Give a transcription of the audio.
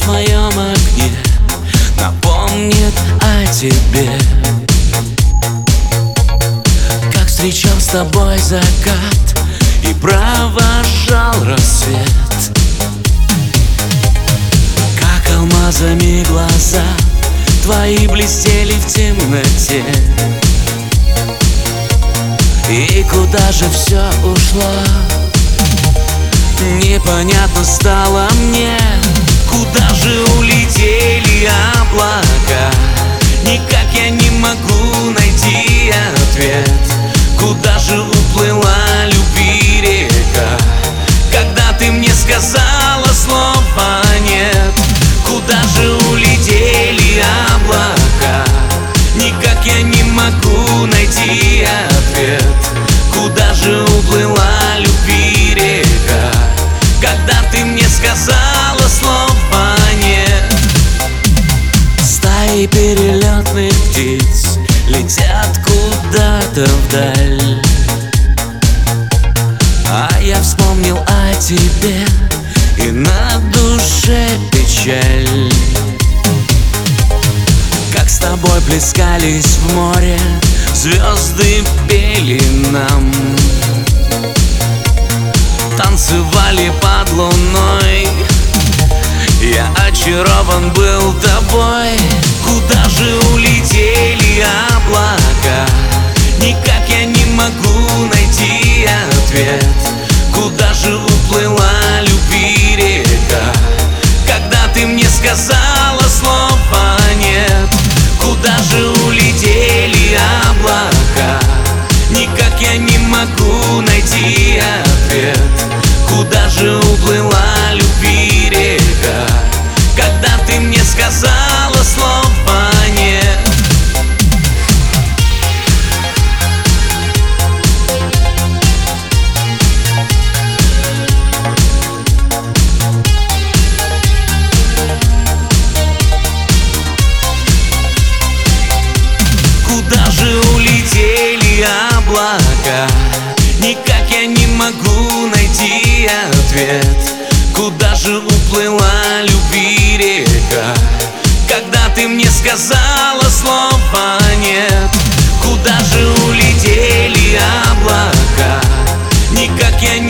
моем окне напомнит о тебе. Как встречал с тобой закат и провожал рассвет, как алмазами глаза твои блестели в темноте. И куда же все ушло? Непонятно стало мне. Куда же улетели облака? Никак я не могу найти ответ. Куда же уплыла любви река, когда ты мне сказала слова нет? Куда же улетели облака? Никак я не могу найти ответ. Куда же уплыла любви река, когда ты мне сказала слова нет? Стаи перелетных птиц летят куда-то вдаль, а я вспомнил о тебе, и на душе печаль. Как с тобой плескались в море звезды, пели нам, танцевали под луной. Я очарован был тобой. Куда же улетели облака? Никак я не могу найти ответ. Куда же уплыла любви река, когда ты мне сказала слова нет? Куда же улетели облака? Никак я не могу найти ответ. Куда же уплыла любви река, когда ты мне сказала слова нет? Куда же улетели облака? Никак я не могу найти ответ. Куда же уплыла любви река, когда ты мне сказала слова нет? Куда же улетели облака? Никак я не